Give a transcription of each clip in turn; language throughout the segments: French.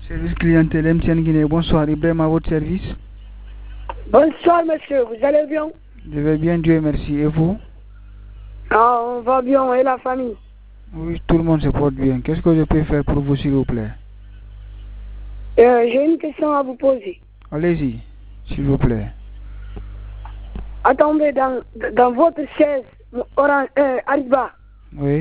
Service clientèle MTN Guinée, bonsoir, Ibrahim à votre service. Bonsoir monsieur, vous allez bien? Je vais bien, Dieu merci. Et vous? Ah, on va bien, et la famille? Oui, tout le monde se porte bien. Qu'est-ce que je peux faire pour vous, s'il vous plaît? J'ai une question à vous poser. Allez-y, s'il vous plaît. Attendez, dans votre chaise orange, Ariba, Oui.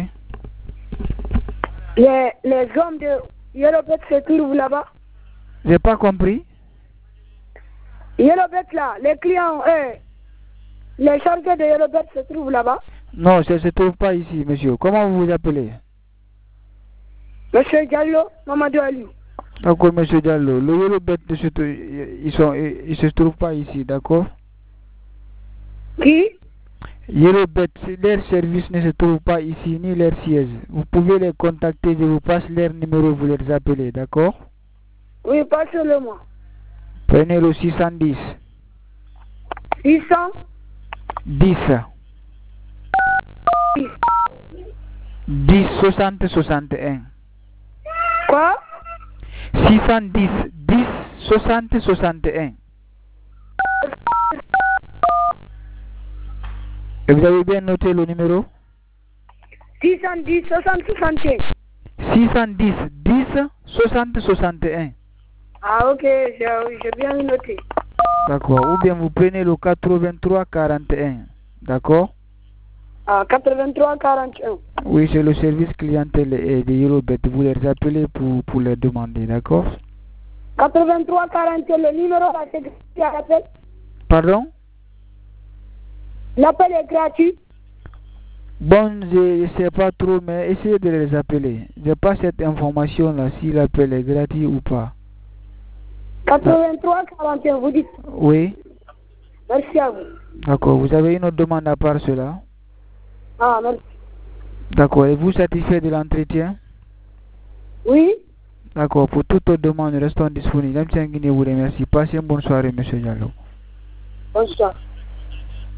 les hommes de Yellowbet se trouvent là-bas? J'ai pas compris. Yellowbet là, les clients, les chargés de Yellowbet se trouvent là-bas? Non, ça ne se trouve pas ici, monsieur. Comment vous vous appelez? Monsieur Diallo, Mamadou Ali. D'accord, monsieur Diallo. Le Yellowbet, ils se trouvent pas ici, d'accord? Qui? Yellowbet, leur service ne se trouve pas ici, ni leur siège. Vous pouvez les contacter, je vous passe leur numéro, vous les appelez, d'accord? Oui, passez-le-moi. Prenez le 610. 600 10. 10 60 61. Quoi? 610 10 60 61. Et vous avez bien noté le numéro? 610 60 61. 610 10 60 61. Ah ok, j'ai bien noté. D'accord. Ou bien vous prenez le 83 41. D'accord? Ah, 83 41. Oui, c'est le service clientèle de Yellowbet. Vous les appelez pour les demander, d'accord? 83 41, le numéro là, c'est gratuit à l'appel. Pardon? L'appel est gratuit. Bon, je ne sais pas trop, mais essayez de les appeler. Je n'ai pas cette information-là, si l'appel est gratuit ou pas. 83 41, vous dites? Oui. Merci à vous. D'accord. Vous avez une autre demande à part cela? Ah, merci. D'accord. Êtes-vous satisfait de l'entretien? Oui? D'accord. Pour toute autre demande, restons disponibles. MTN Guinée vous remercie. Passez une bonne soirée, monsieur Diallo. Bonsoir.